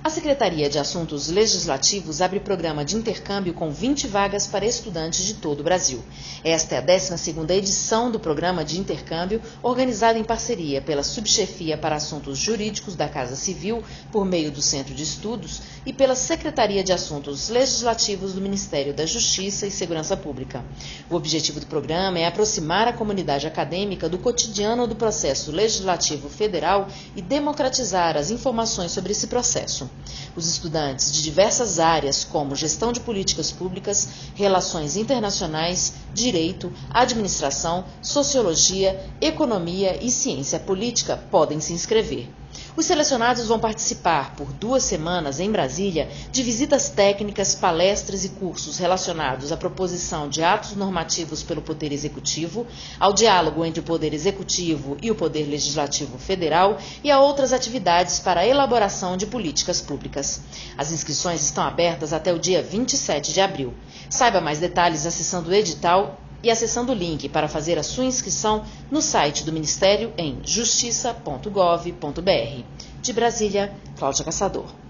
A Secretaria de Assuntos Legislativos abre programa de intercâmbio com 20 vagas para estudantes de todo o Brasil. Esta é a 12ª edição do programa de intercâmbio, organizado em parceria pela Subchefia para Assuntos Jurídicos da Casa Civil, por meio do Centro de Estudos, e pela Secretaria de Assuntos Legislativos do Ministério da Justiça e Segurança Pública. O objetivo do programa é aproximar a comunidade acadêmica do cotidiano do processo legislativo federal e democratizar as informações sobre esse processo. Os estudantes de diversas áreas, como gestão de políticas públicas, relações internacionais, direito, administração, sociologia, economia e ciência política, podem se inscrever. Os selecionados vão participar por 2 semanas em Brasília de visitas técnicas, palestras e cursos relacionados à proposição de atos normativos pelo Poder Executivo, ao diálogo entre o Poder Executivo e o Poder Legislativo Federal e a outras atividades para a elaboração de políticas públicas. As inscrições estão abertas até o dia 27 de abril. Saiba mais detalhes acessando o edital e acessando o link para fazer a sua inscrição no site do Ministério em justiça.gov.br. De Brasília, Cláudia Caçador.